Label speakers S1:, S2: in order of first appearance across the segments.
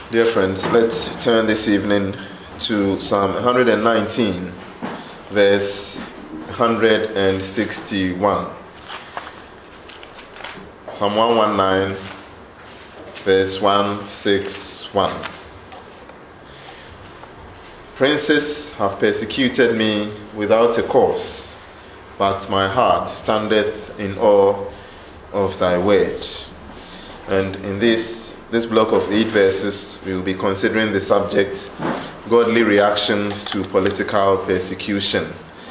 S1: Dear friends, let's turn this evening to Psalm 119, verse 161. Psalm 119, verse 161. Princes have persecuted me without a cause, but my heart standeth in awe of thy word. And in this block of 8 verses, we will be considering the subject, godly reactions to political persecution.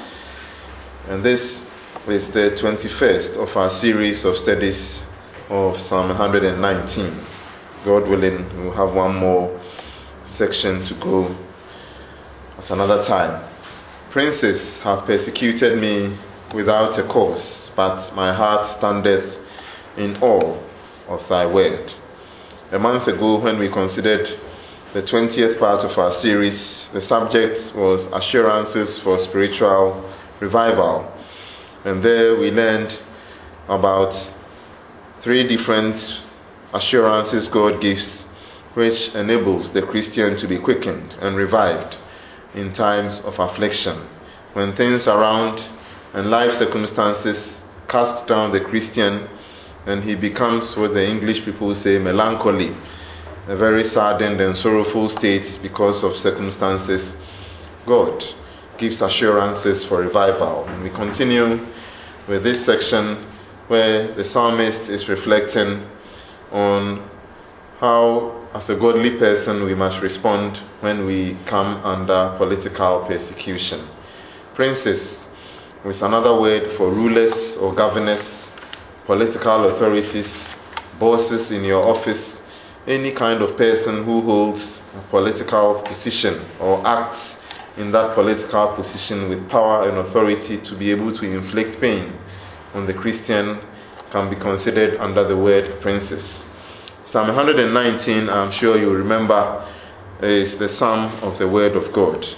S1: And this is the 21st of our series of studies of Psalm 119. God willing, we'll have one more section to go at another time. Princes have persecuted me without a cause, but my heart standeth in awe of thy word. A month ago, when we considered the 20th part of our series, the subject was assurances for spiritual revival. And there we learned about 3 different assurances God gives, which enables the Christian to be quickened and revived in times of affliction. When things around and life circumstances cast down the Christian, and he becomes what the English people say melancholy, a very saddened and sorrowful state because of circumstances, God gives assurances for revival. And we continue with this section where the psalmist is reflecting on how, as a godly person, we must respond when we come under political persecution. Princes is another word for rulers or governors, political authorities, bosses in your office, any kind of person who holds a political position or acts in that political position with power and authority to be able to inflict pain on the Christian can be considered under the word princes. Psalm 119, I'm sure you remember, is the psalm of the word of God.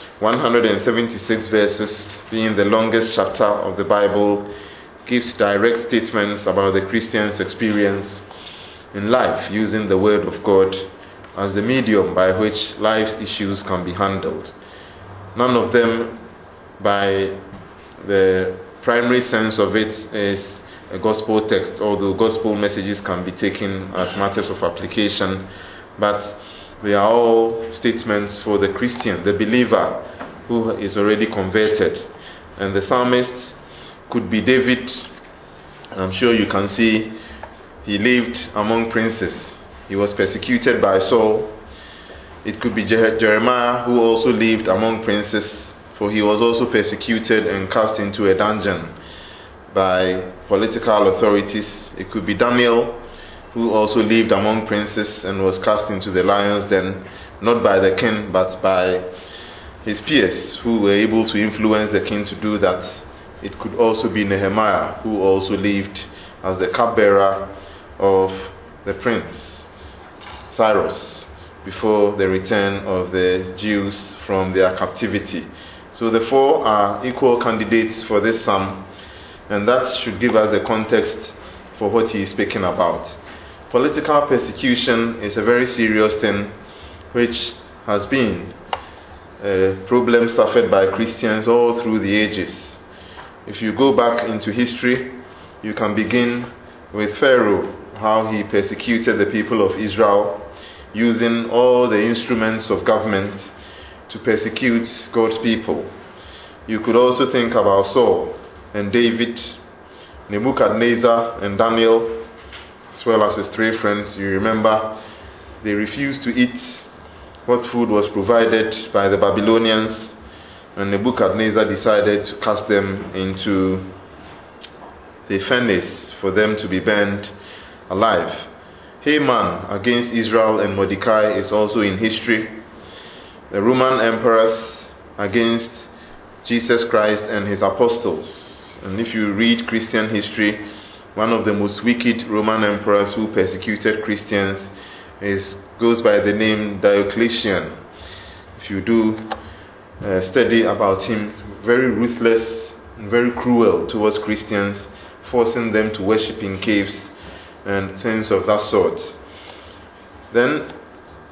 S1: 176 verses, being the longest chapter of the Bible, gives direct statements about the Christian's experience in life using the Word of God as the medium by which life's issues can be handled. None of them, by the primary sense of it, is a gospel text, although gospel messages can be taken as matters of application, but they are all statements for the Christian, the believer who is already converted. And the psalmist could be David. I'm sure you can see he lived among princes. He was persecuted by Saul. It could be Jeremiah, who also lived among princes, for he was also persecuted and cast into a dungeon by political authorities. It could be Daniel, who also lived among princes and was cast into the lion's den, not by the king but by his peers who were able to influence the king to do that. It could also be Nehemiah, who also lived as the cupbearer of the prince Cyrus before the return of the Jews from their captivity. So the 4 are equal candidates for this psalm, and that should give us the context for what he is speaking about. Political persecution is a very serious thing, which has been a problem suffered by Christians all through the ages. If you go back into history, you can begin with Pharaoh, how he persecuted the people of Israel, using all the instruments of government to persecute God's people. You could also think about Saul and David, Nebuchadnezzar and Daniel, as well as his 3 friends. You remember, they refused to eat what food was provided by the Babylonians, and Nebuchadnezzar decided to cast them into the furnace for them to be burned alive. Haman against Israel and Mordecai is also in history. The Roman emperors against Jesus Christ and his apostles. And if you read Christian history, one of the most wicked Roman emperors who persecuted Christians goes by the name Diocletian. If you do study about him, very ruthless and very cruel towards Christians, forcing them to worship in caves and things of that sort. Then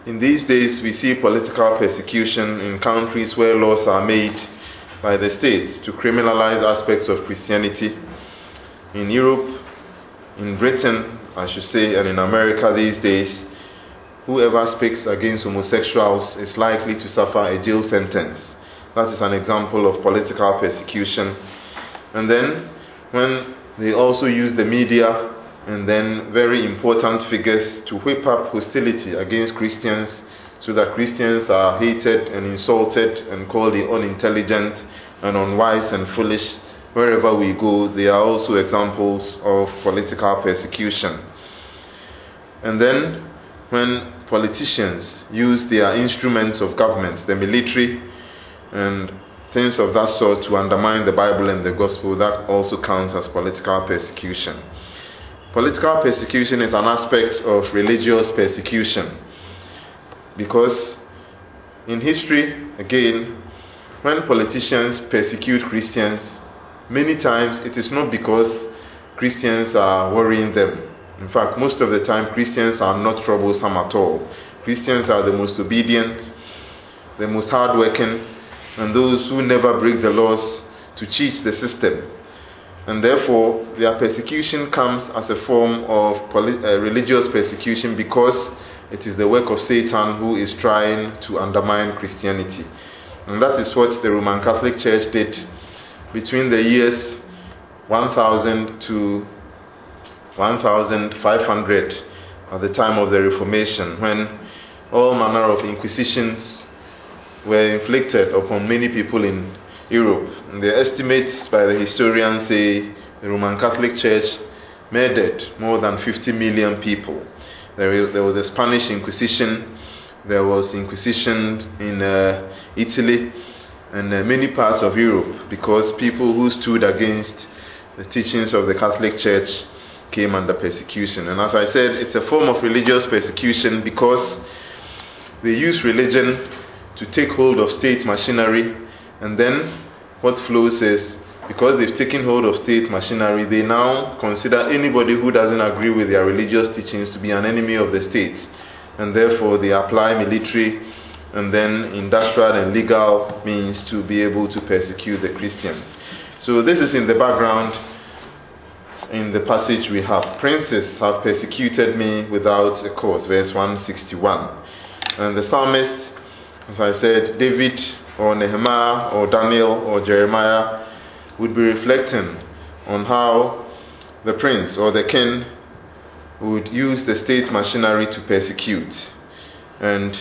S1: In these days, we see political persecution in countries where laws are made by the states to criminalize aspects of Christianity. In Europe, in Britain, I should say, and in America these days, whoever speaks against homosexuals is likely to suffer a jail sentence. That is an example of political persecution. And then, when they also use the media and then very important figures to whip up hostility against Christians, so that Christians are hated and insulted and called the unintelligent and unwise and foolish. Wherever we go, they are also examples of political persecution. And then, when politicians use their instruments of government, the military and things of that sort, to undermine the Bible and the gospel, that also counts as political persecution. Political persecution is an aspect of religious persecution, because in history, again, when politicians persecute Christians, many times it is not because Christians are worrying them. In fact, most of the time Christians are not troublesome at all. Christians are the most obedient, the most hardworking, and those who never break the laws to cheat the system. And therefore, their persecution comes as a form of religious persecution, because it is the work of Satan who is trying to undermine Christianity. And that is what the Roman Catholic Church did between the years 1000 to 1500 at the time of the Reformation, when all manner of inquisitions were inflicted upon many people in Europe. And the estimates by the historians say the Roman Catholic Church murdered more than 50 million people. There was a Spanish Inquisition, there was Inquisition in Italy and many parts of Europe, because people who stood against the teachings of the Catholic Church came under persecution. And as I said, it's a form of religious persecution, because they use religion to take hold of state machinery. And then what flows is, because they've taken hold of state machinery, they now consider anybody who doesn't agree with their religious teachings to be an enemy of the state. And therefore they apply military and then industrial and legal means to be able to persecute the Christians. So this is in the background in the passage we have. Princes have persecuted me without a cause, verse 161. And the psalmist, as I said, David or Nehemiah or Daniel or Jeremiah would be reflecting on how the prince or the king would use the state machinery to persecute. And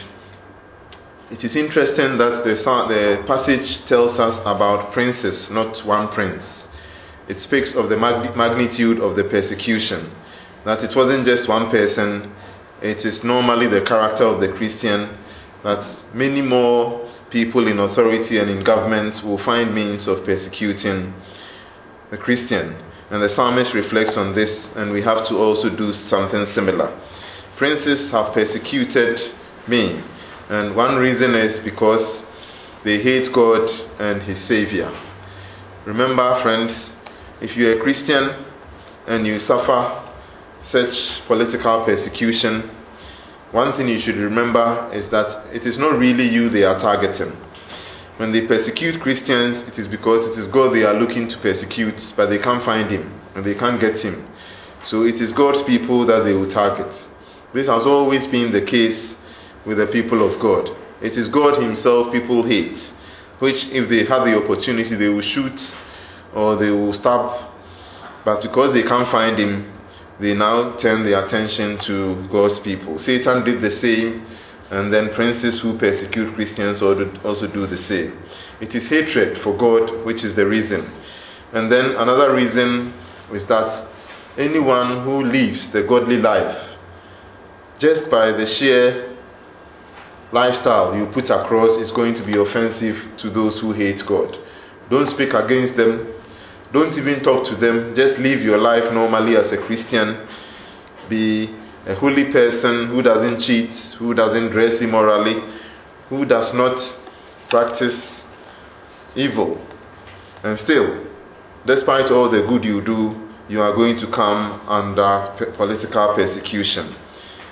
S1: it is interesting that the passage tells us about princes, not one prince. It speaks of the magnitude of the persecution, that it wasn't just one person. It is normally the character of the Christian that many more people in authority and in government will find means of persecuting the Christian. And the psalmist reflects on this, and we have to also do something similar. Princes have persecuted me, and one reason is because they hate God and His Savior. Remember, friends, if you're a Christian and you suffer such political persecution, one thing you should remember is that it is not really you they are targeting. When they persecute Christians, it is because it is God they are looking to persecute, but they can't find Him and they can't get Him. So it is God's people that they will target. This has always been the case with the people of God. It is God Himself people hate, which if they had the opportunity they will shoot or they will stab, but because they can't find Him, they now turn their attention to God's people. Satan did the same, and then princes who persecute Christians also do the same. It is hatred for God which is the reason. And then another reason is that anyone who lives the godly life, just by the sheer lifestyle you put across, is going to be offensive to those who hate God. Don't speak against them. Don't even talk to them. Just live your life normally as a Christian. Be a holy person who doesn't cheat, who doesn't dress immorally, who does not practice evil. And still, despite all the good you do, you are going to come under political persecution.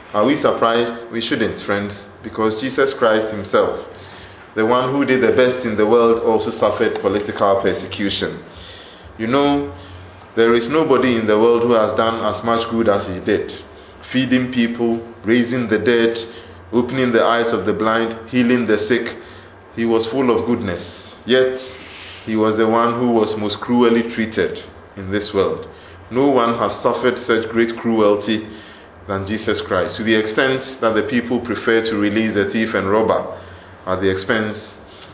S1: Are we surprised? We shouldn't, friends, because Jesus Christ himself, the one who did the best in the world, also suffered political persecution. You know, there is nobody in the world who has done as much good as he did. Feeding people, raising the dead, opening the eyes of the blind, healing the sick. He was full of goodness. Yet, he was the one who was most cruelly treated in this world. No one has suffered such great cruelty than Jesus Christ, to the extent that the people prefer to release the thief and robber at the expense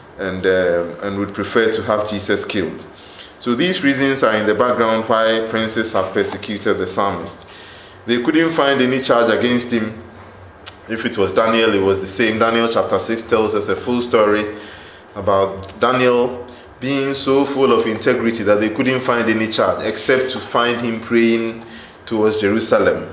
S1: and would prefer to have Jesus killed. So these reasons are in the background why princes have persecuted the psalmist. They couldn't find any charge against him. If it was Daniel, it was the same. Daniel chapter 6 tells us a full story about Daniel being so full of integrity that they couldn't find any charge except to find him praying towards Jerusalem.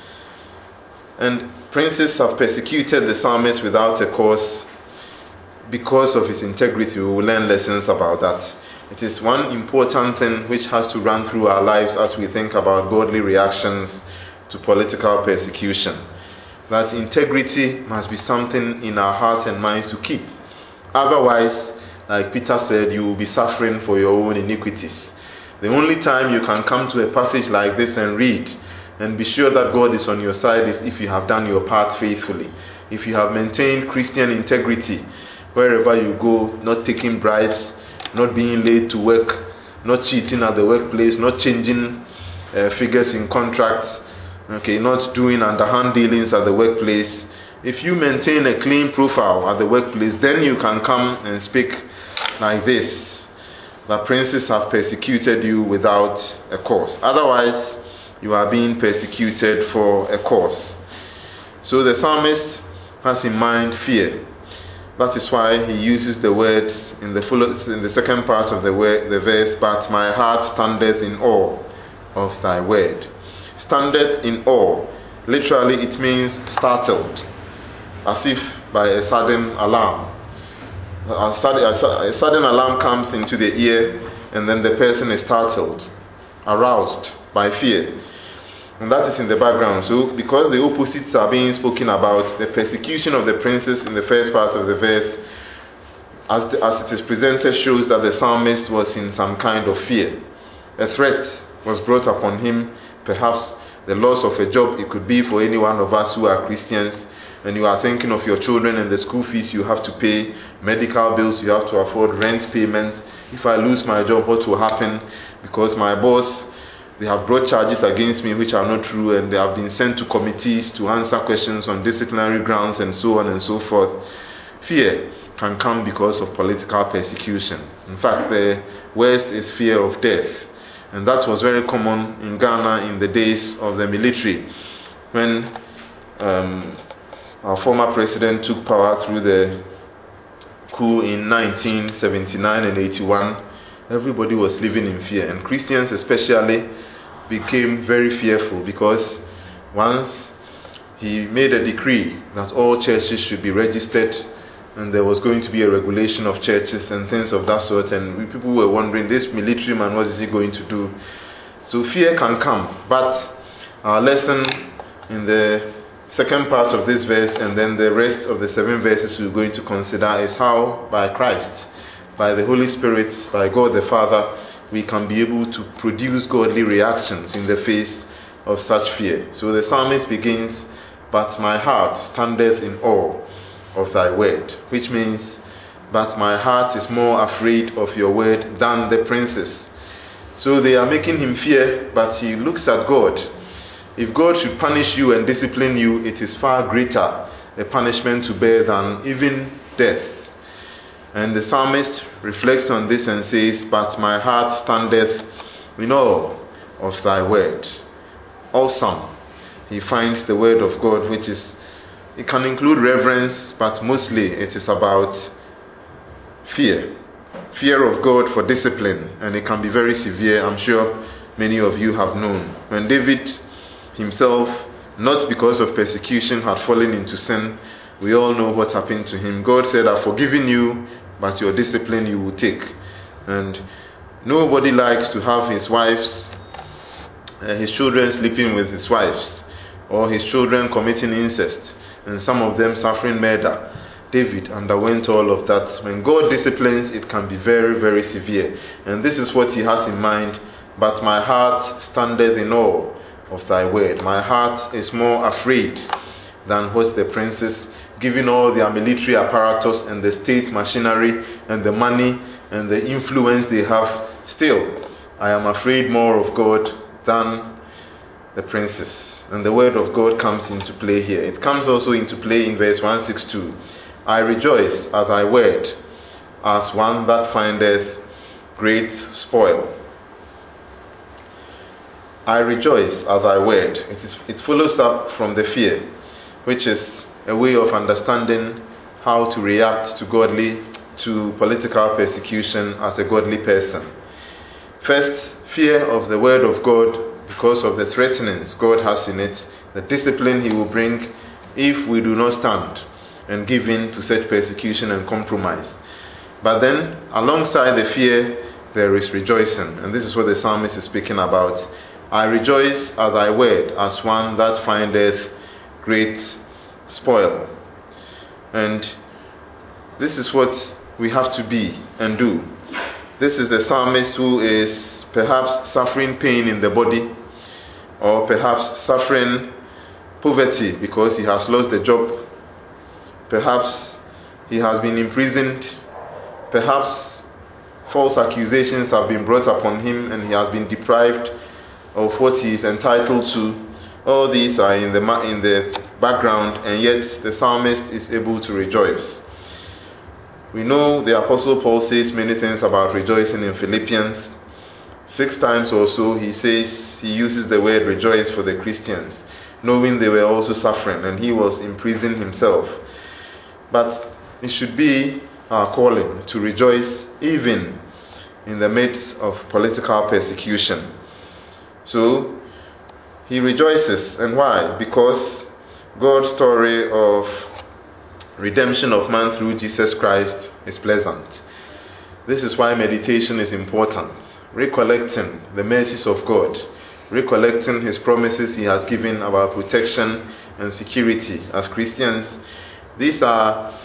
S1: And princes have persecuted the psalmist without a cause because of his integrity. We will learn lessons about that. It is one important thing which has to run through our lives as we think about godly reactions to political persecution. That integrity must be something in our hearts and minds to keep. Otherwise, like Peter said, you will be suffering for your own iniquities. The only time you can come to a passage like this and read and be sure that God is on your side is if you have done your part faithfully. If you have maintained Christian integrity wherever you go, not taking bribes, not being late to work, not cheating at the workplace, not changing figures in contracts, not doing underhand dealings at the workplace. If you maintain a clean profile at the workplace, then you can come and speak like this, that princes have persecuted you without a cause. Otherwise, you are being persecuted for a cause. So the psalmist has in mind fear. That is why he uses the words in the second part of the verse, but my heart standeth in awe of thy word. Standeth in awe. Literally it means startled, as if by a sudden alarm. A sudden alarm comes into the ear, and then the person is startled, aroused by fear. And that is in the background. So because the opposites are being spoken about, the persecution of the princes in the first part of the verse, as it is presented, shows that the psalmist was in some kind of fear. A threat was brought upon him, perhaps the loss of a job. It could be for any one of us who are Christians, and you are thinking of your children and the school fees you have to pay, medical bills you have to afford, rent payments. If I lose my job, what will happen? Because my boss, they have brought charges against me which are not true, and they have been sent to committees to answer questions on disciplinary grounds, and so on and so forth. Fear can come because of political persecution. In fact, the worst is fear of death. And that was very common in Ghana in the days of the military. When our former president took power through the coup in 1979 and 81, everybody was living in fear, and Christians especially became very fearful, because once he made a decree that all churches should be registered, and there was going to be a regulation of churches and things of that sort, and people were wondering, this military man, what is he going to do? So fear can come, but our lesson in the second part of this verse, and then the rest of the 7 verses we're going to consider, is how by Christ, by the Holy Spirit, by God the Father, we can be able to produce godly reactions in the face of such fear. So the psalmist begins, but my heart standeth in awe of thy word, which means, but my heart is more afraid of your word than the princes. So they are making him fear, but he looks at God. If God should punish you and discipline you, it is far greater a punishment to bear than even death. And the psalmist reflects on this and says, but my heart standeth in awe of thy word. Awesome. He finds the word of God, which is, it can include reverence, but mostly it is about fear. Fear of God for discipline, and it can be very severe. I'm sure many of you have known. When David himself, not because of persecution, had fallen into sin, we all know what happened to him. God said, I've forgiven you, but your discipline you will take. And nobody likes to have his children sleeping with his wives. or his children committing incest, and some of them suffering murder. David underwent all of that. When God disciplines, it can be very, very severe. And this is what he has in mind. But my heart standeth in awe of thy word. My heart is more afraid than was the princes, given all their military apparatus and the state machinery and the money and the influence they have. Still, I am afraid more of God than the princes. And the word of God comes into play here. It comes also into play in verse 162. I rejoice at thy word, as one that findeth great spoil. I rejoice at thy word. It follows up from the fear, which is a way of understanding how to react to political persecution as a godly person. First, fear of the word of God because of the threatenings God has in it, the discipline he will bring if we do not stand and give in to such persecution and compromise. But then, alongside the fear, there is rejoicing. And this is what the psalmist is speaking about. I rejoice at thy word, as one that findeth great spoil. And this is what we have to be and do. This is the psalmist who is perhaps suffering pain in the body, or perhaps suffering poverty because he has lost a job. Perhaps he has been imprisoned. Perhaps false accusations have been brought upon him and he has been deprived of what he is entitled to. All these are in the background, and yet the psalmist is able to rejoice. We know the Apostle Paul says many things about rejoicing in Philippians. 6 times or so he uses the word rejoice for the Christians, knowing they were also suffering and he was in prison himself. But it should be our calling to rejoice even in the midst of political persecution. So he rejoices. And why? Because God's story of redemption of man through Jesus Christ is pleasant. This is why meditation is important. Recollecting the mercies of God, recollecting his promises he has given about protection and security as Christians. These are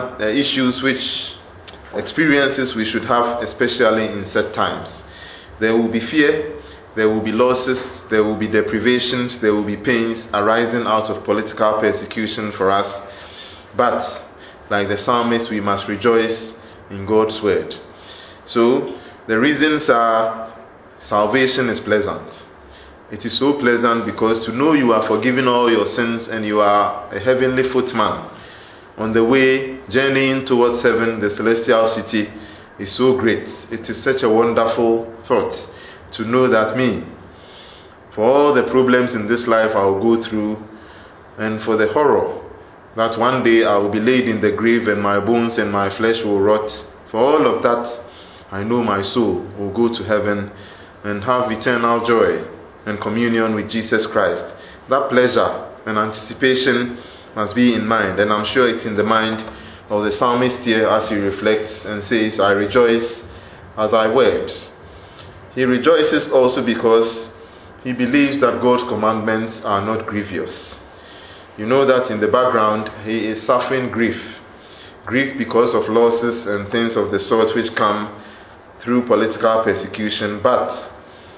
S1: experiences we should have, especially in set times. There will be fear, there will be losses, there will be deprivations, there will be pains arising out of political persecution for us. But, like the psalmist, we must rejoice in God's word. So, the reasons are: salvation is pleasant. It is so pleasant because to know you are forgiven all your sins and you are a heavenly footman on the way journeying towards heaven, the celestial city, is so great. It is such a wonderful thought to know that for all the problems in this life I will go through, and for the horror that one day I will be laid in the grave and my bones and my flesh will rot, for all of that, I know my soul will go to heaven and have eternal joy and communion with Jesus Christ. That pleasure and anticipation must be in mind, and I'm sure it's in the mind of the psalmist here as he reflects and says, I rejoice at thy word. He rejoices also because he believes that God's commandments are not grievous. You know that in the background he is suffering grief because of losses and things of the sort which come through political persecution, but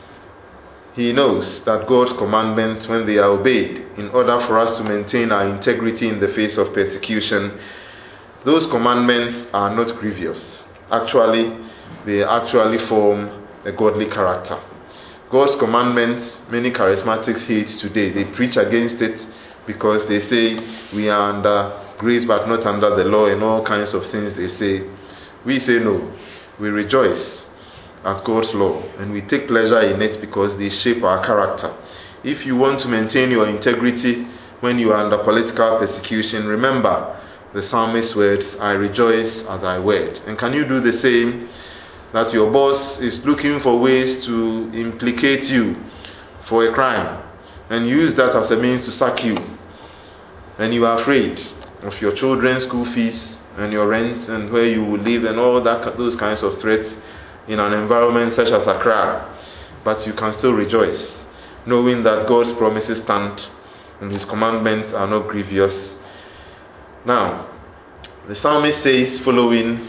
S1: he knows that God's commandments, when they are obeyed, in order for us to maintain our integrity in the face of persecution, those commandments are not grievous. Actually, they actually form a godly character. God's commandments, many charismatics hate today. They preach against it because they say we are under grace but not under the law, and all kinds of things they say. We say no. We rejoice at God's law and we take pleasure in it because they shape our character. If you want to maintain your integrity when you are under political persecution, remember the psalmist's words, I rejoice at thy word. And can you do the same? That your boss is looking for ways to implicate you for a crime and use that as a means to sack you, and you are afraid of your children's school fees and your rent and where you will live and all that, those kinds of threats in an environment such as Accra, but you can still rejoice knowing that God's promises stand and his commandments are not grievous. Now, the psalmist says following,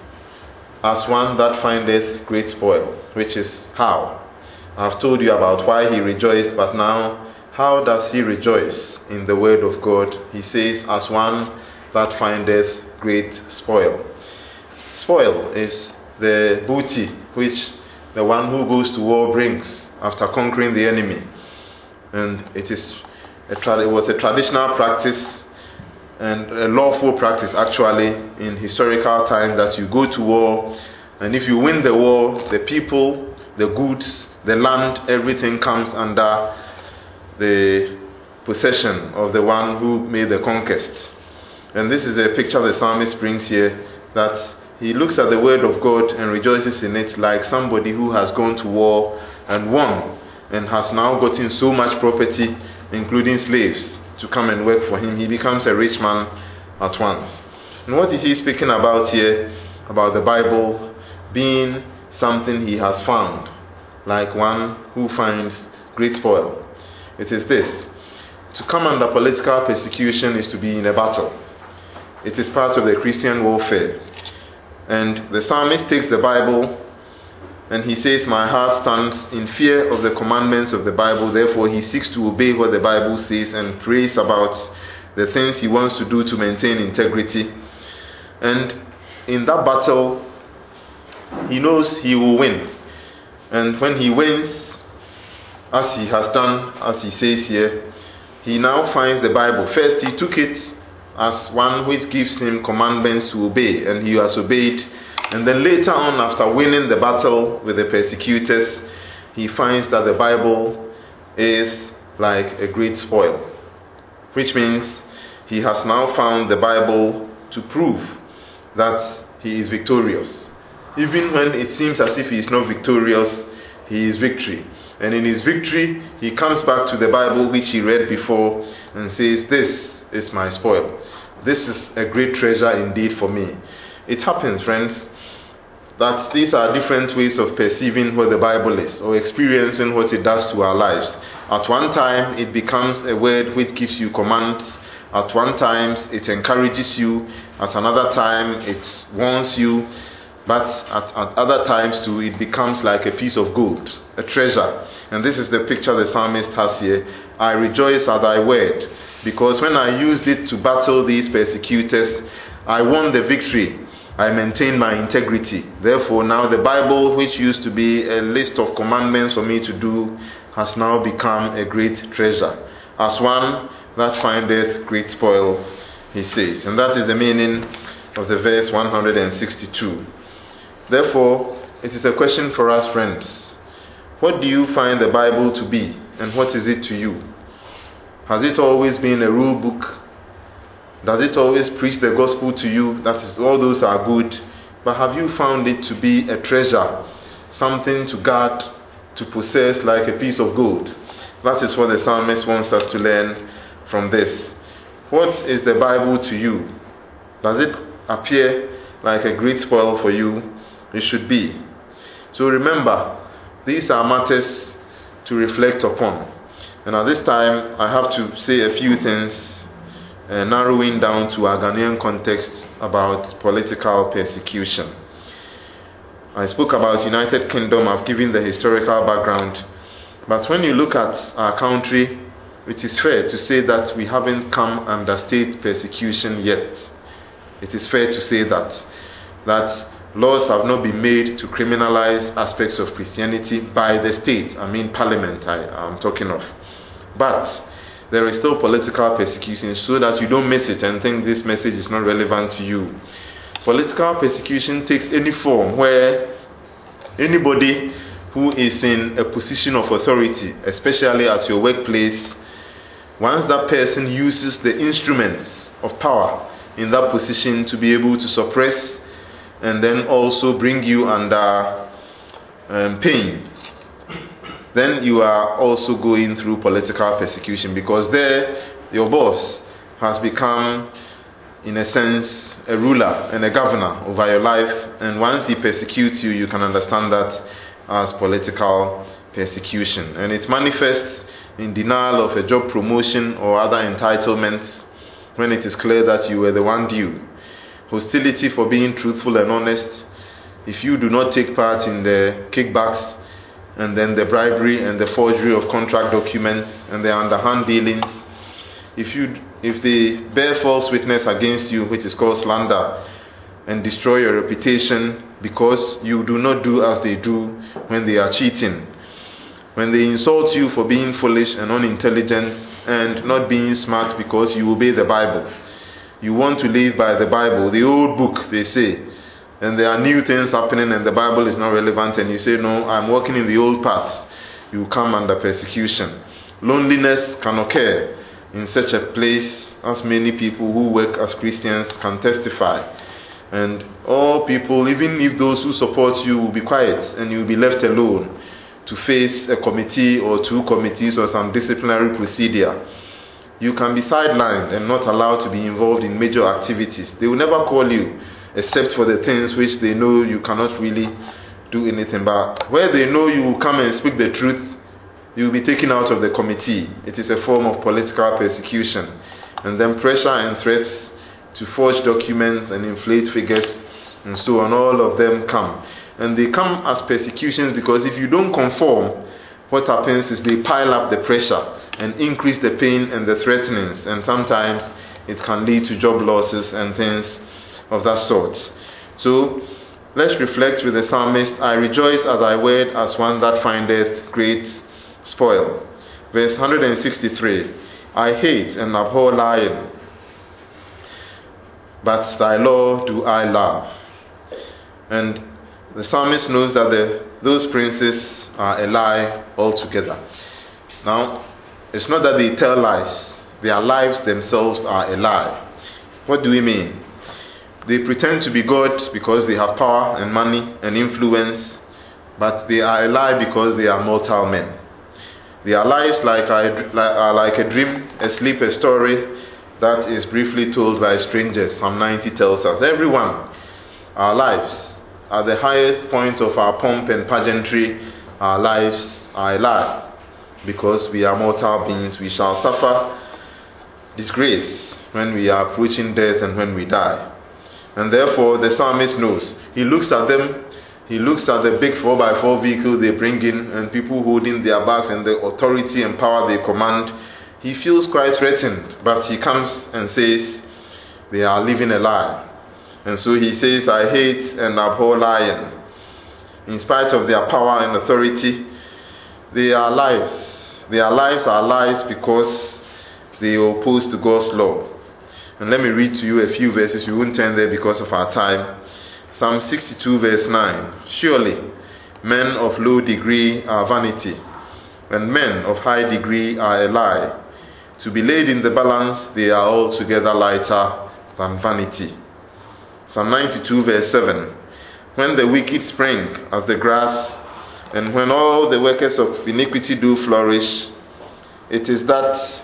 S1: as one that findeth great spoil, which is how. I've told you about why he rejoiced, but now, how does he rejoice in the word of God? He says, as one that findeth great spoil. Spoil is the booty which the one who goes to war brings after conquering the enemy. And it was a traditional practice and a lawful practice actually in historical times that you go to war, and if you win the war, the people, the goods, the land, everything comes under the possession of the one who made the conquest. And this is a picture the psalmist brings here, that he looks at the word of God and rejoices in it like somebody who has gone to war and won and has now gotten so much property, including slaves, to come and work for him. He becomes a rich man at once. And what is he speaking about here? About the Bible being something he has found, like one who finds great spoil. It is this: to come under political persecution is to be in a battle. It is part of the Christian warfare. And the psalmist takes the Bible and he says, my heart stands in fear of the commandments of the Bible. Therefore, he seeks to obey what the Bible says and prays about the things he wants to do to maintain integrity. And in that battle, he knows he will win. And when he wins, as he has done, as he says here, he now finds the Bible. First, he took it as one which gives him commandments to obey, and he has obeyed. And then later on, after winning the battle with the persecutors, he finds that the Bible is like a great spoil, which means he has now found the Bible to prove that he is victorious. Even when it seems as if he is not victorious, he is victory. And in his victory, he comes back to the Bible which he read before and says, this is my spoil. This is a great treasure indeed for me. It happens, friends, that these are different ways of perceiving what the Bible is, or experiencing what it does to our lives. At one time, it becomes a word which gives you commands. At one time, it encourages you. At another time, it warns you. But at other times too, it becomes like a piece of gold, a treasure. And this is the picture the psalmist has here. I rejoice at thy word, because when I used it to battle these persecutors, I won the victory. I maintained my integrity. Therefore, now the Bible, which used to be a list of commandments for me to do, has now become a great treasure. As one that findeth great spoil, he says. And that is the meaning of the verse 162. Therefore, it is a question for us, friends. What do you find the Bible to be, and what is it to you? Has it always been a rule book? Does it always preach the gospel to you? That is, all those are good. But have you found it to be a treasure, something to guard, to possess like a piece of gold? That is what the psalmist wants us to learn from this. What is the Bible to you? Does it appear like a great spoil for you? It should be. So remember, these are matters to reflect upon. And at this time, I have to say a few things, narrowing down to our Ghanaian context about political persecution. I spoke about United Kingdom. I've given the historical background. But when you look at our country, it is fair to say that we haven't come under state persecution yet. It is fair to say that laws have not been made to criminalize aspects of Christianity by the state. I mean Parliament, I'm talking of. But there is still political persecution, so that you don't miss it and think this message is not relevant to you. Political persecution takes any form where anybody who is in a position of authority, especially at your workplace, once that person uses the instruments of power in that position to be able to suppress and then also bring you under pain, then you are also going through political persecution, because there your boss has become, in a sense, a ruler and a governor over your life, and once he persecutes you, you can understand that as political persecution. And it manifests in denial of a job promotion or other entitlements when it is clear that you were the one due, hostility for being truthful and honest, if you do not take part in the kickbacks and then the bribery and the forgery of contract documents and the underhand dealings, if they bear false witness against you, which is called slander, and destroy your reputation because you do not do as they do when they are cheating, when they insult you for being foolish and unintelligent and not being smart because you obey the Bible, you want to live by the Bible, the old book, they say, and there are new things happening and the Bible is not relevant, and you say, no, I'm walking in the old path, you come under persecution. Loneliness can occur in such a place, as many people who work as Christians can testify. And all people, even if those who support you, will be quiet and you will be left alone to face a committee or two committees or some disciplinary procedure. You can be sidelined and not allowed to be involved in major activities. They will never call you except for the things which they know you cannot really do anything. But where they know you will come and speak the truth, you will be taken out of the committee. It is a form of political persecution. And then pressure and threats to forge documents and inflate figures and so on, all of them come. And they come as persecutions because if you don't conform, what happens is they pile up the pressure and increase the pain and the threatenings, and sometimes it can lead to job losses and things of that sort. So let's reflect with the psalmist, I rejoice at thy word as one that findeth great spoil. Verse 163, I hate and abhor lying, but thy law do I love. And the psalmist knows that those princes are a lie altogether. Now, it's not that they tell lies. Their lives themselves are a lie. What do we mean? They pretend to be God because they have power and money and influence, but they are a lie because they are mortal men. Their lives are like a dream, a sleep, a story that is briefly told by strangers. Psalm 90 tells us, everyone, our lives, at the highest point of our pomp and pageantry, our lives are a lie. Because we are mortal beings, we shall suffer disgrace when we are approaching death and when we die. And therefore the psalmist knows. He looks at them, he looks at the big 4x4 vehicle they bring in and people holding their bags and the authority and power they command. He feels quite threatened, but he comes and says, they are living a lie. And so he says, I hate and abhor lying. In spite of their power and authority, they are lies. Their lives are lies because they are opposed to God's law. And let me read to you a few verses. We won't turn there because of our time. Psalm 62 verse 9. Surely men of low degree are vanity, and men of high degree are a lie. To be laid in the balance, they are altogether lighter than vanity. Psalm 92 verse 7. When the wicked spring as the grass, and when all the workers of iniquity do flourish, it is that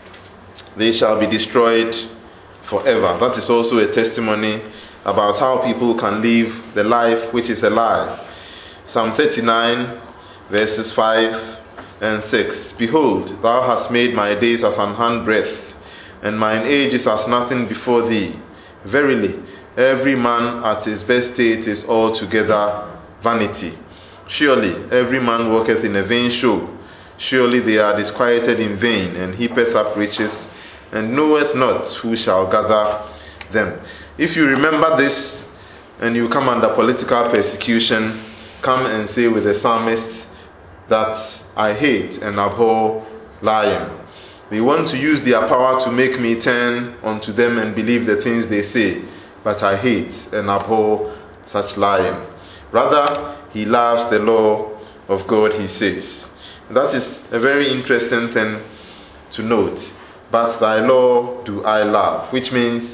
S1: they shall be destroyed forever. That is also a testimony about how people can live the life which is a lie. Psalm 39 verses 5 and 6. Behold, thou hast made my days as an handbreadth, and mine age is as nothing before thee. Verily, every man at his best state is altogether vanity. Surely every man worketh in a vain show. Surely they are disquieted in vain, and heapeth up riches, and knoweth not who shall gather them. If you remember this, and you come under political persecution, come and say with the psalmist that I hate and abhor lying. They want to use their power to make me turn unto them and believe the things they say, but I hate and abhor such lying. Rather, he loves the law of God, he says. That is a very interesting thing to note. But thy law do I love, which means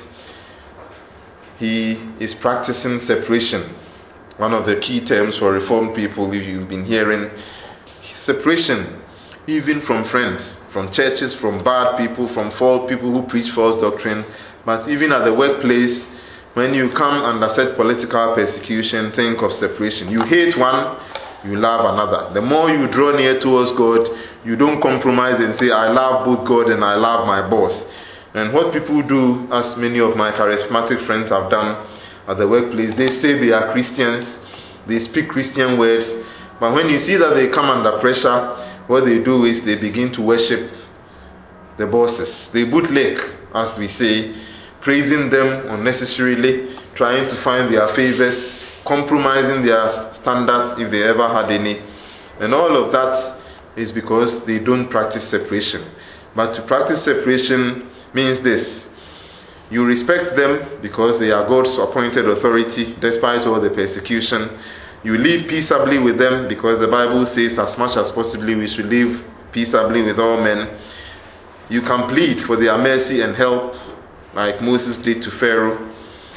S1: he is practicing separation. One of the key terms for Reformed people, if you've been hearing, separation, even from friends, from churches, from bad people, from false people who preach false doctrine. But even at the workplace, when you come under such political persecution, think of separation. You hate one, you love another. The more you draw near towards God, you don't compromise and say, I love both God and I love my boss. And what people do, as many of my charismatic friends have done at the workplace, they say they are Christians, they speak Christian words, but when you see that they come under pressure, what they do is they begin to worship the bosses. They bootleg, as we say, praising them unnecessarily, trying to find their favors, compromising their standards if they ever had any. And all of that is because they don't practice separation. But to practice separation means this: you respect them because they are God's appointed authority despite all the persecution. You live peaceably with them because the Bible says as much as possibly we should live peaceably with all men. You can plead for their mercy and help like Moses did to Pharaoh,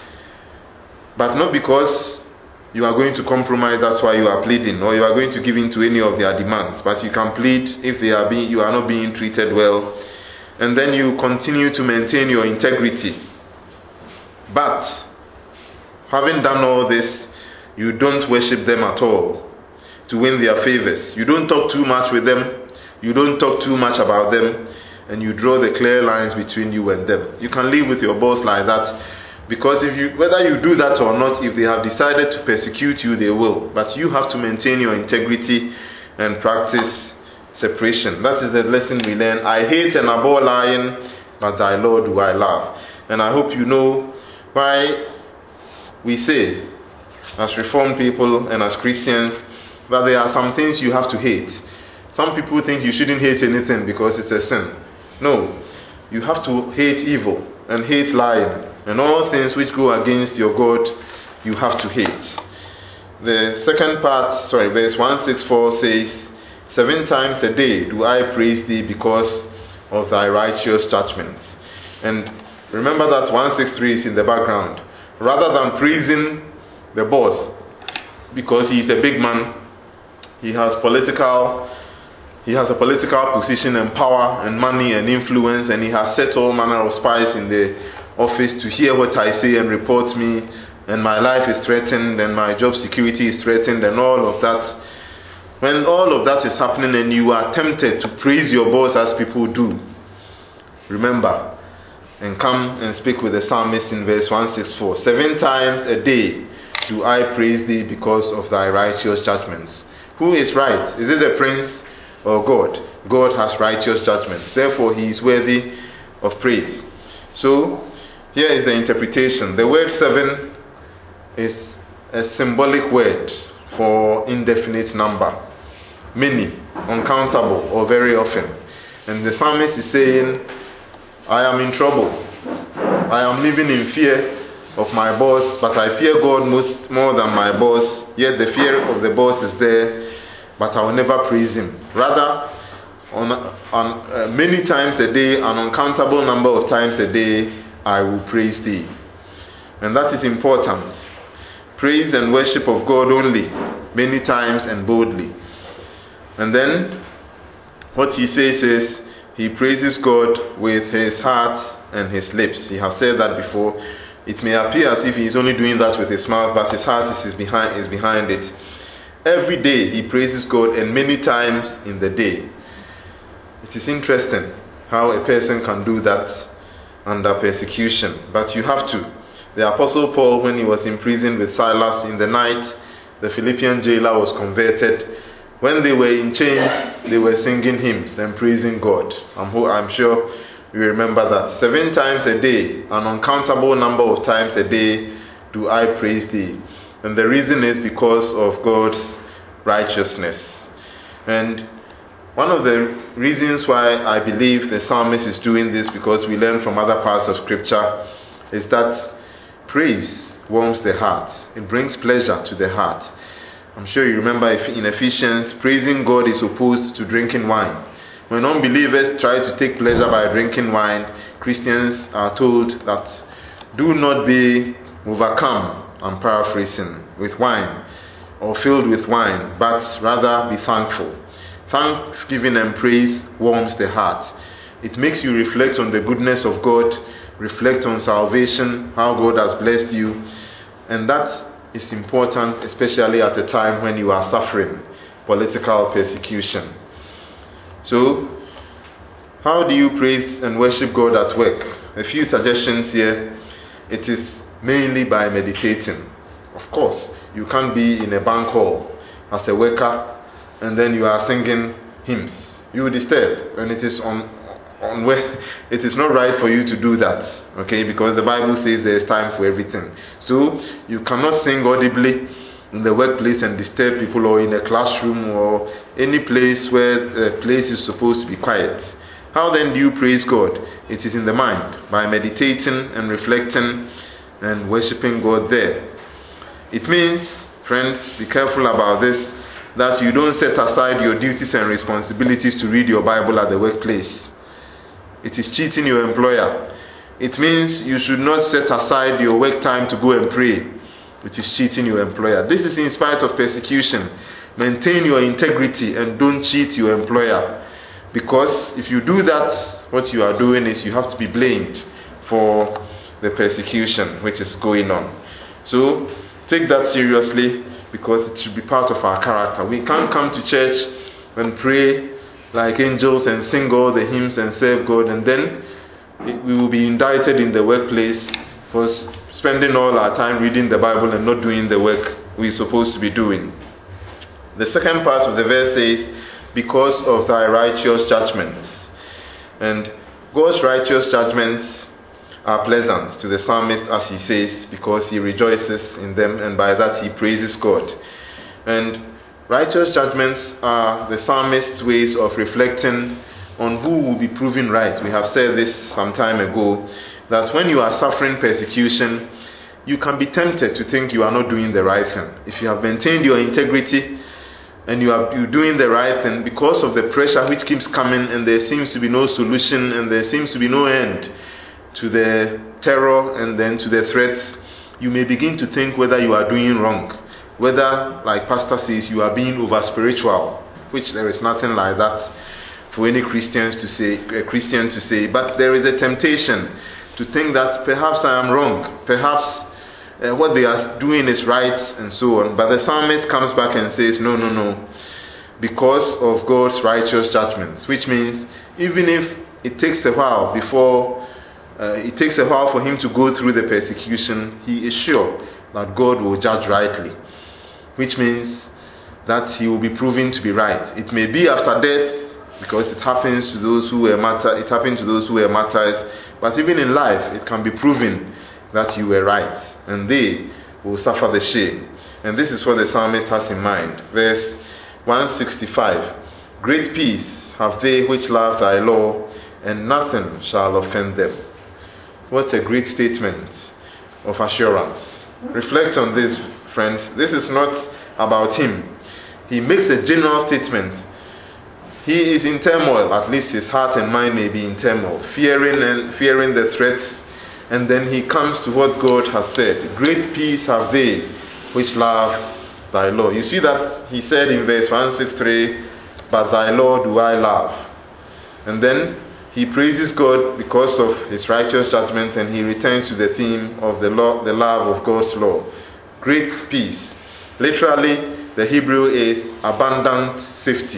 S1: but not because you are going to compromise, that's why you are pleading, or you are going to give in to any of their demands. But you can plead if you are not being treated well, and then you continue to maintain your integrity. But having done all this, you don't worship them at all to win their favors. You don't talk too much with them, you don't talk too much about them, and you draw the clear lines between you and them. You can live with your boss like that, because whether you do that or not, if they have decided to persecute you, they will. But you have to maintain your integrity and practice separation. That is the lesson we learn. I hate and abhor lying, but thy law do I love. And I hope you know why we say, as Reformed people and as Christians, that there are some things you have to hate. Some people think you shouldn't hate anything because it's a sin. No, you have to hate evil and hate lying, and all things which go against your God, you have to hate. The second part, verse 164 says, 7 times a day do I praise thee because of thy righteous judgments. And remember that 163 is in the background. Rather than praising the boss because he is a big man, he has a political position and power and money and influence, and he has set all manner of spies in the office to hear what I say and report me, and my life is threatened and my job security is threatened and all of that. When all of that is happening and you are tempted to praise your boss as people do, remember and come and speak with the psalmist in verse 164. 7 times a day do I praise thee because of thy righteous judgments. Who is right? Is it the prince or God? God has righteous judgments. Therefore, he is worthy of praise. So, here is the interpretation. The word 7 is a symbolic word for indefinite number. Many, uncountable, or very often. And the psalmist is saying, I am in trouble. I am living in fear of my boss, but I fear God more than my boss. Yet the fear of the boss is there, but I will never praise him. Rather, on many times a day, an uncountable number of times a day, I will praise thee. And that is important. Praise and worship of God only, many times and boldly. And then, what he says is, he praises God with his heart and his lips. He has said that before. It may appear as if he is only doing that with his mouth, but his heart is behind it. Every day he praises God, and many times in the day. It is interesting how a person can do that under persecution, but you have to. The Apostle Paul, when he was in prison with Silas in the night, the Philippian jailer was converted. When they were in chains, they were singing hymns and praising God. I'm sure you remember that. 7 times a day, an uncountable number of times a day, do I praise thee. And the reason is because of God's righteousness. And one of the reasons why I believe the psalmist is doing this, because we learn from other parts of scripture, is that praise warms the heart. It brings pleasure to the heart. I'm sure you remember in Ephesians, praising God is opposed to drinking wine. When unbelievers try to take pleasure by drinking wine, Christians are told that do not be overcome, I'm paraphrasing, with wine or filled with wine, but rather be thankful. Thanksgiving and praise warms the heart. It makes you reflect on the goodness of God, reflect on salvation, how God has blessed you, and that is important, especially at a time when you are suffering. political persecution. So, how do you praise and worship God at work? A few suggestions here. It is mainly by meditating. Of course, you can't be in a bank hall as a worker and then you are singing hymns. You will disturb, and it is on where it is not right for you to do that. Okay, because the Bible says there is time for everything. So you cannot sing audibly in the workplace and disturb people, or in a classroom, or any place where the place is supposed to be quiet. How then do you praise God? It is in the mind, by meditating and reflecting and worshipping God there. It means, friends, be careful about this, that you don't set aside your duties and responsibilities to read your Bible at the workplace. It is cheating your employer. It means you should not set aside your work time to go and pray. It is cheating your employer. This is in spite of persecution. Maintain your integrity and don't cheat your employer. Because if you do that, what you are doing is you have to be blamed for the persecution which is going on. So take that seriously, because it should be part of our character. We can't come to church and pray like angels and sing all the hymns and serve God, and then we will be indicted in the workplace for spending all our time reading the Bible and not doing the work we're supposed to be doing. The second part of the verse says, because of thy righteous judgments. And God's righteous judgments are pleasant to the psalmist, as he says, because he rejoices in them, and by that he praises God. And righteous judgments are the psalmist's ways of reflecting on who will be proven right. We have said this some time ago, that when you are suffering persecution, you can be tempted to think you are not doing the right thing. If you have maintained your integrity and you're doing the right thing, because of the pressure which keeps coming and there seems to be no solution and there seems to be no end to the terror and then to the threats, you may begin to think whether you are doing wrong. Whether, like Pastor says, you are being over-spiritual, which there is nothing like that for any Christian to say. But there is a temptation to think that perhaps I am wrong, perhaps what they are doing is right, and so on. But the psalmist comes back and says, no, because of God's righteous judgments, which means even if it takes a while for him to go through the persecution, he is sure that God will judge rightly, which means that he will be proven to be right. It may be after death, because it happens to those who were martyrs. It happened to those who were martyrs. But even in life, it can be proven that you were right, and they will suffer the shame. And this is what the psalmist has in mind. Verse 165: great peace have they which love thy law, and nothing shall offend them. What a great statement of assurance. Reflect on this, friends. This is not about him. He makes a general statement. He is in turmoil, at least his heart and mind may be in turmoil, fearing the threats, and then he comes to what God has said. Great peace have they which love thy law. You see that he said in verse 163, but thy law do I love. And then he praises God because of his righteous judgments, and he returns to the theme of the love of God's law. Great peace. Literally, the Hebrew is abundant safety.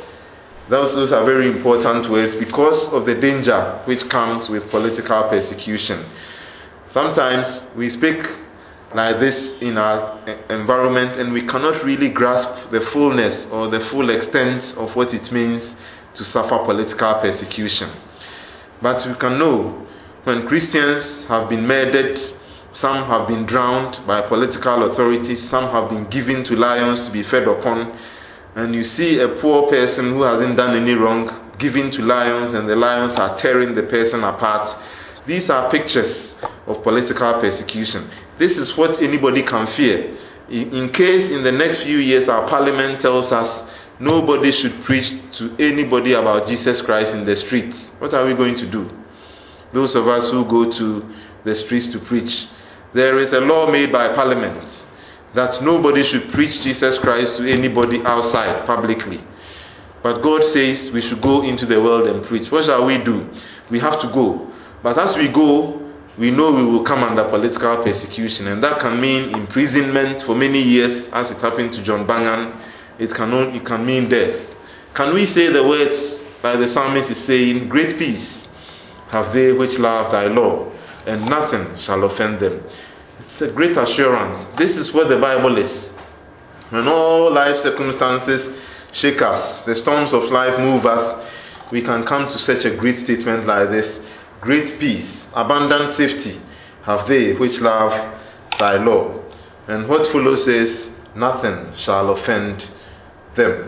S1: Those are very important words because of the danger which comes with political persecution. Sometimes we speak like this in our environment and we cannot really grasp the fullness or the full extent of what it means to suffer political persecution. But we can know when Christians have been murdered, some have been drowned by political authorities, some have been given to lions to be fed upon, and you see a poor person who hasn't done any wrong given to lions, and the lions are tearing the person apart. These are pictures of political persecution. This is what anybody can fear. In case in the next few years our parliament tells us nobody should preach to anybody about Jesus Christ in the streets, what are we going to do? Those of us who go to the streets to preach, there is a law made by parliament that nobody should preach Jesus Christ to anybody outside publicly. But God says we should go into the world and preach. What shall we do? We have to go. But as we go, we know we will come under political persecution, and that can mean imprisonment for many years, as it happened to John Bunyan, it can mean death. Can we say the words like the psalmist is saying, great peace have they which love thy law, and nothing shall offend them. It's a great assurance. This is what the Bible is. When all life circumstances shake us, the storms of life move us, we can come to such a great statement like this. Great peace, abundant safety have they which love thy law. And what follows says, nothing shall offend them.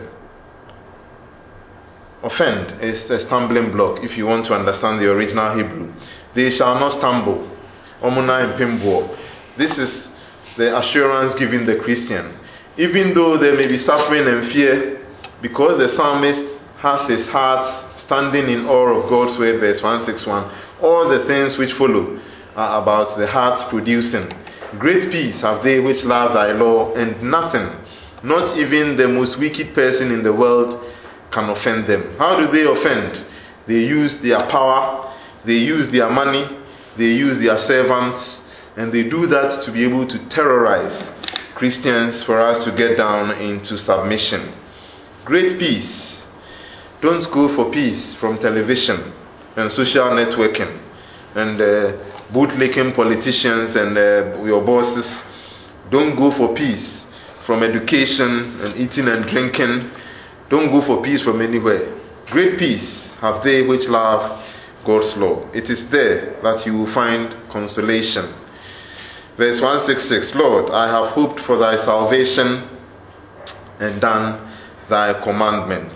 S1: Offend is a stumbling block if you want to understand the original Hebrew. They shall not stumble. Omuna and Pimbo. This is the assurance given the Christian. Even though there may be suffering and fear, because the psalmist has his heart standing in awe of God's word, verse 161, all the things which follow are about the heart producing. Great peace have they which love thy law, and nothing, not even the most wicked person in the world, can offend them. How do they offend? They use their power, they use their money, they use their servants, and they do that to be able to terrorize Christians for us to get down into submission. Great peace. Don't go for peace from television and social networking and bootlicking politicians and your bosses. Don't go for peace from education and eating and drinking. Don't go for peace from anywhere. Great peace have they which love God's law. It is there that you will find consolation. Verse 166, Lord, I have hoped for thy salvation and done thy commandments.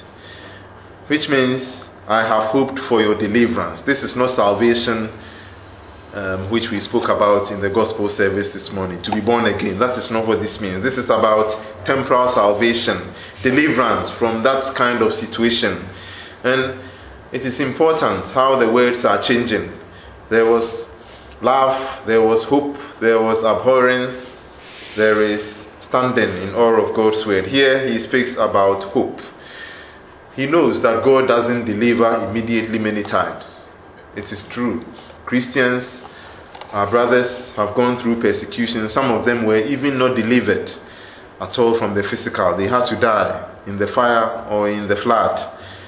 S1: Which means, I have hoped for your deliverance. This is not salvation which we spoke about in the gospel service this morning, to be born again. That is not what this means. This is about temporal salvation, deliverance from that kind of situation. And it is important how the words are changing. There was love, there was hope, there was abhorrence, there is standing in awe of God's word. Here he speaks about hope. He knows that God doesn't deliver immediately many times. It is true. Christians, our brothers, have gone through persecution. Some of them were even not delivered at all from the physical. They had to die in the fire or in the flood.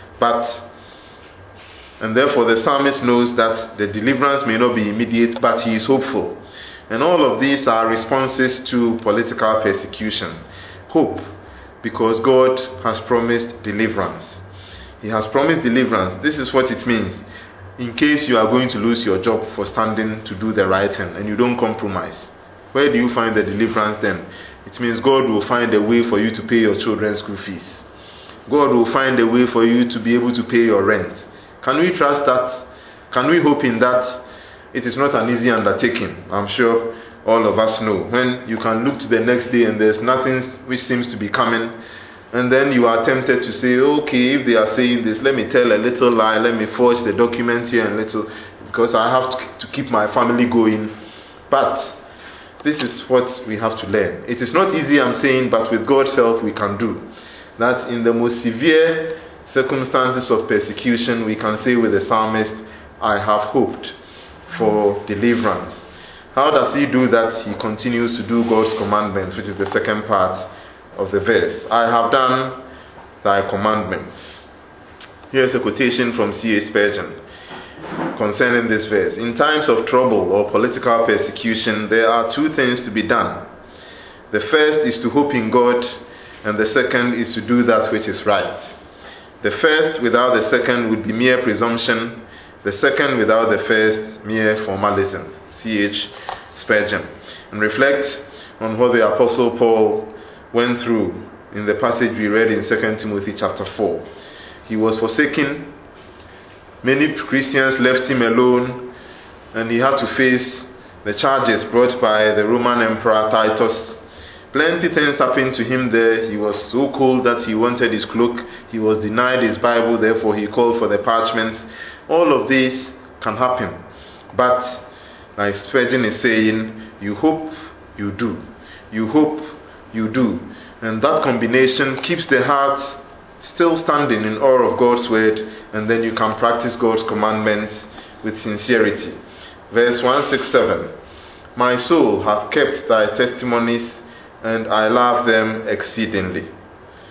S1: And therefore the psalmist knows that the deliverance may not be immediate, but he is hopeful. And all of these are responses to political persecution. Hope, because God has promised deliverance. He has promised deliverance. This is what it means. In case you are going to lose your job for standing to do the right thing and you don't compromise, where do you find the deliverance then? It means God will find a way for you to pay your children's school fees. God will find a way for you to be able to pay your rent. Can we trust that? Can we hope in that? It is not an easy undertaking. I'm sure all of us know. When you can look to the next day and there's nothing which seems to be coming, and then you are tempted to say, okay, if they are saying this, let me tell a little lie, let me forge the documents here and little, because I have to keep my family going. But this is what we have to learn. It is not easy, I'm saying, but with God's help we can do. That in the most severe circumstances of persecution, we can say with the psalmist, I have hoped for deliverance. How does he do that? He continues to do God's commandments, which is the second part of the verse. I have done thy commandments. Here's a quotation from C.H. Spurgeon concerning this verse. In times of trouble or political persecution, there are two things to be done. The first is to hope in God, and the second is to do that which is right. The first without the second would be mere presumption. The second without the first, mere formalism. C.H. Spurgeon. And reflect on what the Apostle Paul went through in the passage we read in 2 Timothy chapter 4. He was forsaken. Many Christians left him alone, and he had to face the charges brought by the Roman Emperor Titus. Plenty things happened to him there. He was so cold that he wanted his cloak. He was denied his Bible, therefore he called for the parchments. All of these can happen. But, like Spurgeon is saying, you hope, you do. You hope, you do. And that combination keeps the heart still standing in awe of God's word, and then you can practice God's commandments with sincerity. Verse 167, my soul hath kept thy testimonies, and I love them exceedingly.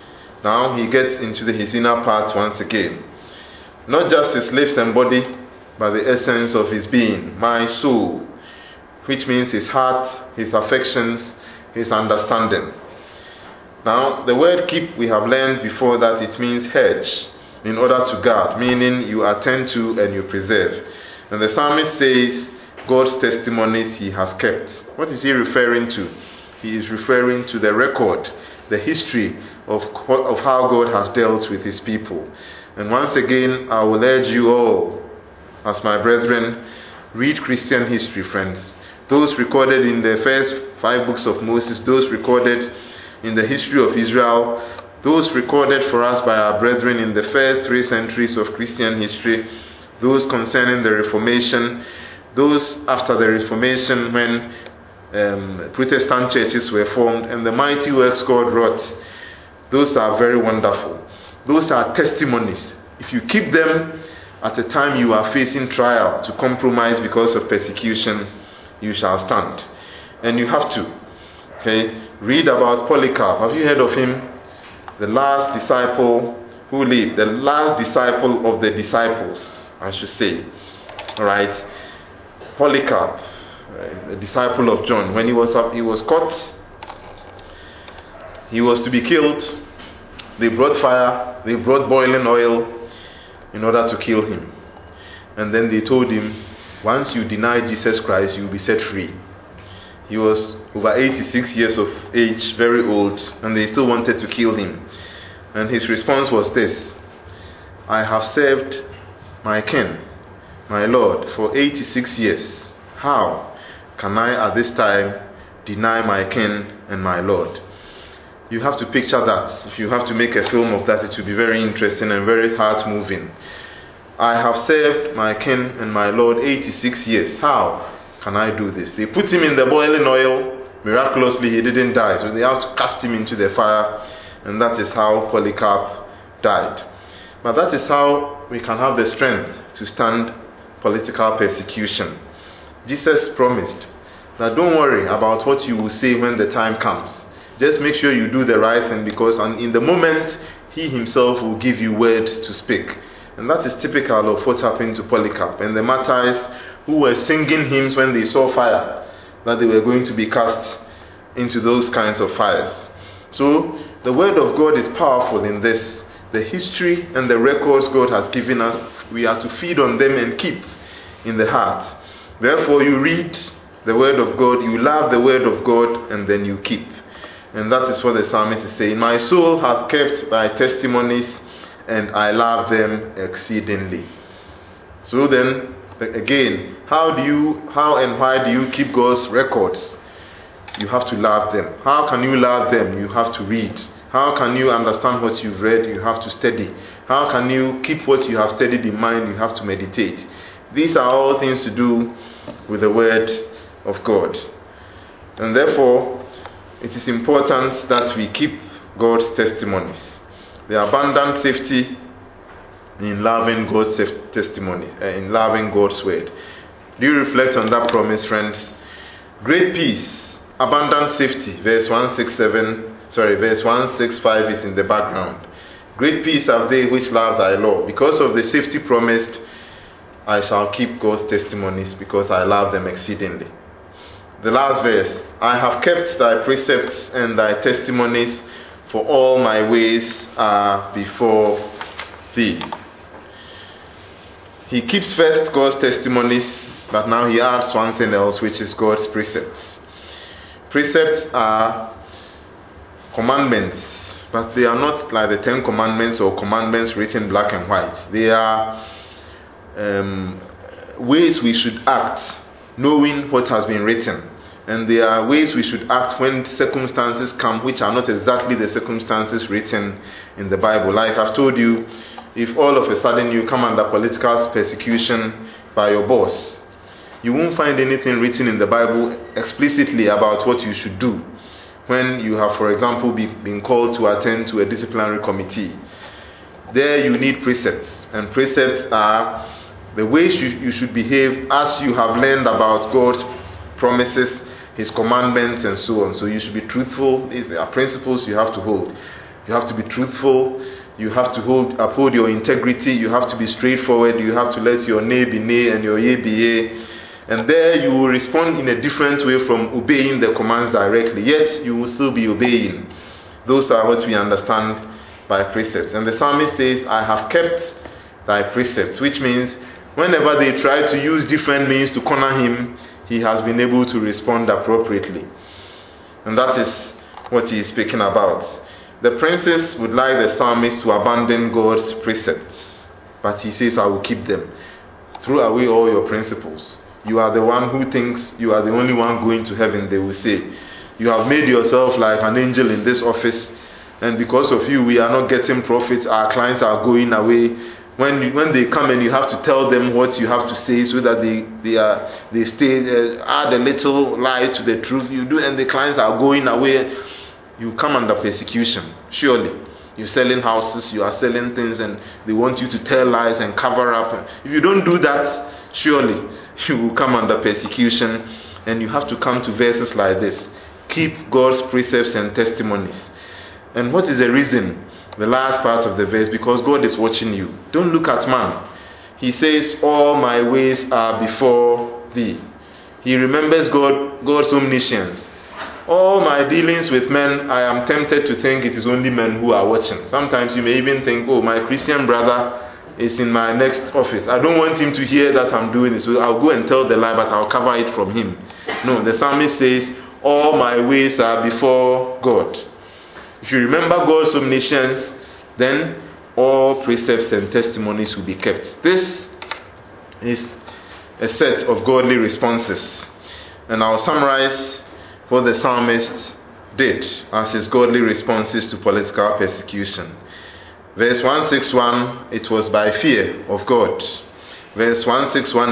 S1: Now he gets into his inner parts once again. Not just his lips and body, but the essence of his being, my soul, which means his heart, his affections, his understanding. Now, the word keep, we have learned before that it means hedge, in order to guard, meaning you attend to and you preserve. And the psalmist says, God's testimonies he has kept. What is he referring to? He is referring to the record, the history of how God has dealt with his people. And once again, I will urge you all, as my brethren, read Christian history, friends. Those recorded in the first 5 books of Moses, those recorded in the history of Israel, those recorded for us by our brethren in the first 3 centuries of Christian history, those concerning the Reformation, those after the Reformation when Protestant churches were formed, and the mighty works God wrought. Those are very wonderful. Those are testimonies. If you keep them at a time you are facing trial, to compromise because of persecution, you shall stand. And you have to. Okay? Read about Polycarp. Have you heard of him? The last disciple who lived, the last disciple of the disciples, I should say. Alright? Polycarp, a disciple of John. When he was caught, he was to be killed. They brought fire, they brought boiling oil in order to kill him. And then they told him, once you deny Jesus Christ, you will be set free. He was over 86 years of age, very old, and they still wanted to kill him. And his response was this: I have served my king, my Lord, for 86 years. How can I at this time deny my king and my Lord? You have to picture that. If you have to make a film of that, it will be very interesting and very heart-moving. I have served my king and my Lord 86 years. How can I do this? They put him in the boiling oil. Miraculously, he didn't die. So they have to cast him into the fire. And that is how Polycarp died. But that is how we can have the strength to stand political persecution. Jesus promised that don't worry about what you will say when the time comes. Just make sure you do the right thing, because in the moment, he himself will give you words to speak. And that is typical of what happened to Polycarp. And the martyrs who were singing hymns when they saw fire, that they were going to be cast into those kinds of fires. So, the word of God is powerful in this. The history and the records God has given us, we are to feed on them and keep in the heart. Therefore, you read the word of God, you love the word of God, and then you keep. And that is what the psalmist is saying. My soul hath kept thy testimonies, and I love them exceedingly. So then, again, how and why do you keep God's records? You have to love them. How can you love them? You have to read. How can you understand what you've read? You have to study. How can you keep what you have studied in mind? You have to meditate. These are all things to do with the word of God. And therefore, it is important that we keep God's testimonies. The abundant safety in loving God's testimony, in loving God's word. Do you reflect on that promise, friends? Great peace, abundant safety, verse 165 is in the background. Great peace have they which love thy law. Because of the safety promised, I shall keep God's testimonies, because I love them exceedingly. The last verse, I have kept thy precepts and thy testimonies, for all my ways are before thee. He keeps first God's testimonies, but now he adds one thing else, which is God's precepts. Precepts are commandments, but they are not like the 10 commandments or commandments written black and white. They are ways we should act, knowing what has been written. And there are ways we should act when circumstances come which are not exactly the circumstances written in the Bible. Like I've told you, if all of a sudden you come under political persecution by your boss, you won't find anything written in the Bible explicitly about what you should do when you have, for example, been called to attend to a disciplinary committee. There you need precepts, and precepts are the ways you should behave as you have learned about God's promises, His commandments, and so on. So you should be truthful. These are principles you have to hold. You have to be truthful. You have to uphold your integrity. You have to be straightforward. You have to let your nay be nay and your yea be yea. And there you will respond in a different way from obeying the commands directly. Yet you will still be obeying. Those are what we understand by precepts. And the psalmist says, I have kept thy precepts, which means whenever they try to use different means to corner him, he has been able to respond appropriately. And that is what he is speaking about. The princes would like the psalmist to abandon God's precepts, but he says, I will keep them. Throw away all your principles. You are the one who thinks you are the only one going to heaven, they will say. You have made yourself like an angel in this office, and because of you, we are not getting profits. Our clients are going away. When they come and you have to tell them what you have to say so that they stay, add a little lie to the truth you do, and the clients are going away, you come under persecution. Surely, you're selling houses, you are selling things, and they want you to tell lies and cover up. If you don't do that, surely you will come under persecution, and you have to come to verses like this. Keep God's precepts and testimonies. And what is the reason? The last part of the verse, because God is watching you. Don't look at man. He says, all my ways are before thee. He remembers God's omniscience. All my dealings with men, I am tempted to think it is only men who are watching. Sometimes you may even think, oh, my Christian brother is in my next office. I don't want him to hear that I'm doing it, so I'll go and tell the lie, but I'll cover it from him. No, the psalmist says, all my ways are before God. If you remember God's omniscience, then all precepts and testimonies will be kept. This is a set of godly responses. And I'll summarize what the psalmist did as his godly responses to political persecution. Verse 161, it was by fear of God. Verse 161,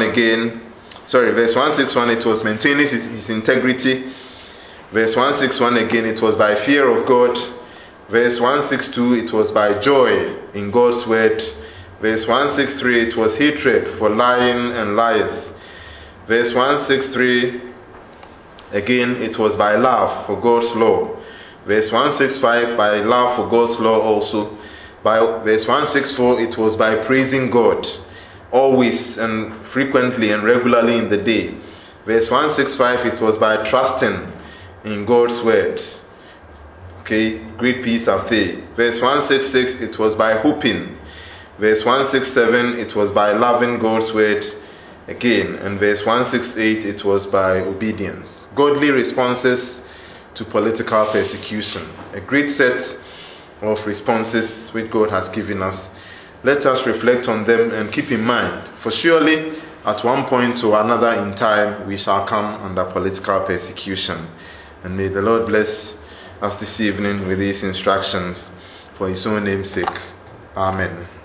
S1: it was maintaining his integrity. Verse 161 again, it was by fear of God. Verse 162, it was by joy in God's word. Verse 163, it was hatred for lying and liars. Verse 163, again, it was by love for God's law. Verse 165, by love for God's law also. By verse 164, it was by praising God, always and frequently and regularly in the day. Verse 165, it was by trusting in God's word. Okay, great peace have they. Verse 166, it was by hoping. Verse 167, it was by loving God's word again. And verse 168, it was by obedience. Godly responses to political persecution. A great set of responses which God has given us. Let us reflect on them and keep in mind, for surely at one point or another in time we shall come under political persecution. And may the Lord bless us this evening with these instructions for His own name's sake. Amen.